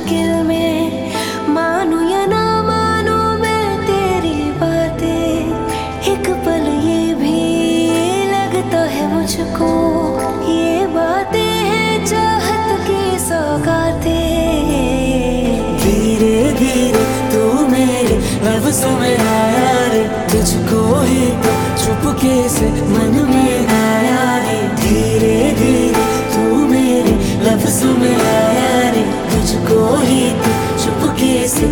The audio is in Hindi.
मुश्किल में, मानू या ना मानू मैं तेरी बातें, एक पल ये भी लगता है मुझको, ये बातें हैं चाहत की सौगातें। धीरे धीरे तू मेरे लफ्ज़ों में आया रे, तुझको ही तो चुपके से मन में आया रे। धीरे धीरे तू मेरे लफ्ज़ों में आया रे, तुझको ही तो चुपके से